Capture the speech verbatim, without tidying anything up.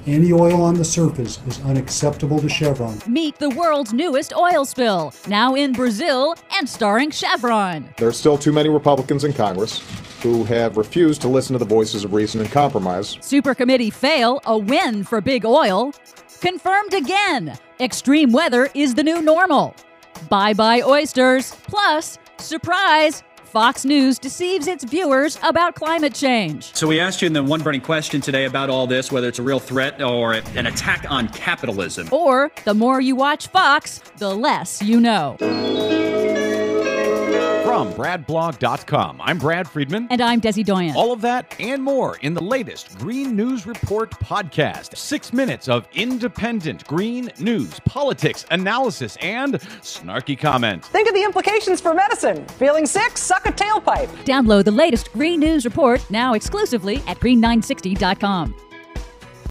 Any oil on the surface is unacceptable to Chevron. Meet the world's newest oil spill, now in Brazil and starring Chevron. There are still too many Republicans in Congress who have refused to listen to the voices of reason and compromise. Super committee fail, a win for big oil. Confirmed again. Extreme weather is the new normal. Bye-bye oysters. Plus, surprise, Fox News deceives its viewers about climate change. So we asked you in the one burning question today about all this, whether it's a real threat or an attack on capitalism. Or, the more you watch Fox, the less you know. From Brad Blog dot com, I'm Brad Friedman. And I'm Desi Doyen. All of that and more in the latest Green News Report podcast. Six minutes of independent green news, politics, analysis, and snarky comment. Think of the implications for medicine. Feeling sick? Suck a tailpipe. Download the latest Green News Report now exclusively at green nine sixty dot com.